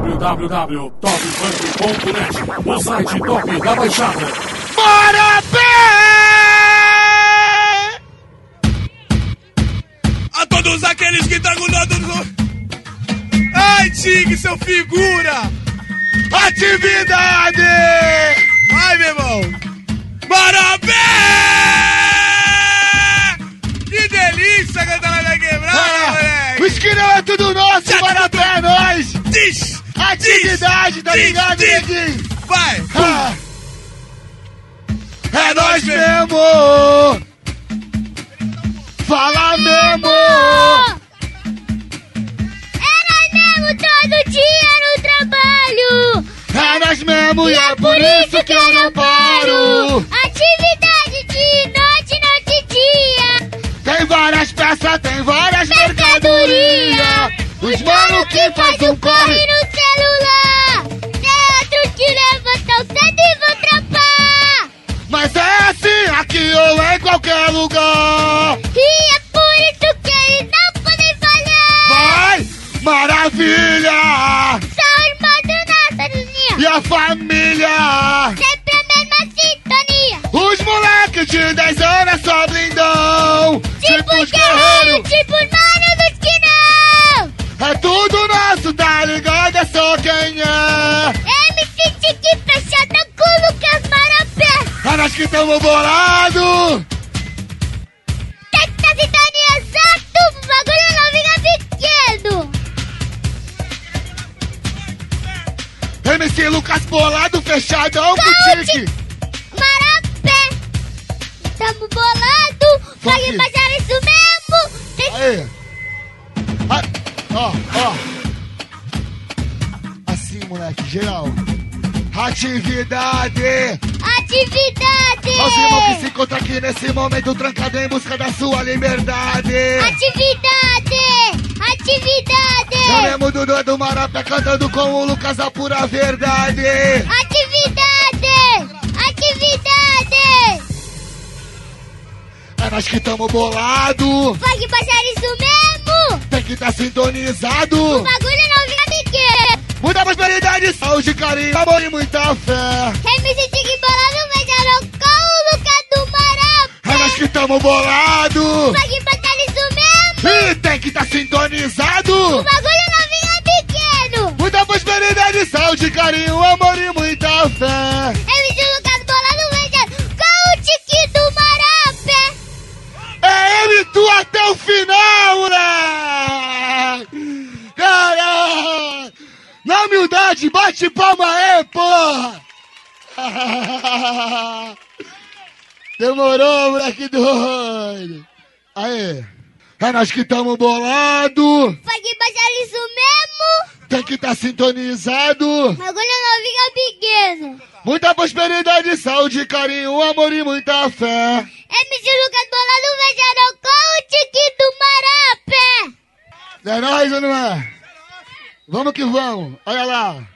www.topfunk.net, o site top da Baixada. Bora, pé! A todos aqueles que estão grudados no... Ai, Tig, seu figura! Atividade! Ai, meu irmão! Bora, pé! Que delícia cantar lá na quebrada, moleque! O esquinão é tudo nosso, bora, pé, é nóis! Diz! Atividade, tá ligado, neguinho? Vai! É nóis mesmo! Fala mesmo! É nós mesmo todo dia no trabalho. É nós mesmo e é por isso que eu não paro! Atividade de noite, noite e dia. Tem várias peças, tem várias mercadorias! Os mano que faz um corre! No celular. Tem outros que levantam cedo e vão trampar. Mas é assim, aqui ou em qualquer lugar! E é por isso que eles não podem falhar. Vai! Maravilha! São irmãos nossa linha. E a família! Sempre a mesma sintonia. Os moleques de 10 anos é só blindão! Tipo os os guerreiros, tipo os manos dos que não. É tudo nosso, tá ligado? É só quem é! MC Tique fechada com o Lucas Marapé. É nós que tamo bolado! Tem que tá sintonia exato, o bagulho não fica pequeno. MC Lucas bolado, fechadão com tique! Marapé. Tamo bolado, pode passar isso mesmo. Aê! Ó, ó! Assim, moleque, geral! Atividade! Atividade. Os irmãos que se encontram aqui nesse momento trancado em busca da sua liberdade! Atividade. Atividade. Eu lembro do Dudu do Marapé cantando com o Lucas a pura verdade! Atividade. Atividade. É nós que tamo bolado! Pode passar isso mesmo. Tem que tá sintonizado! O bagulho não fica pequeno. Muita prosperidade, saúde, carinho, amor e muita fé! MC Tique bolado, vejaram com o Lucas do Marapé. É nós que tamo bolado! Pode passar isso mesmo. E tem que tá sintonizado! O bagulho não fica pequeno. Muita prosperidade, saúde, carinho, amor e muita fé! MC Lucas bolado, vejaram com o Tique do Marapé. É ele tu até o final, moleque! Cara! Na humildade, bate palma aí, porra! Demorou, moleque doido! Aê! É nós que tamo bolado! Pode passar isso mesmo. Tem que tá sintonizado! O bagulho não fica pequeno. Muita prosperidade, saúde, carinho, amor e muita fé! MC Lucas bolado, vejaram com o Tique do Marapé. É nóis ou não é? Vamos que vamos! Olha lá!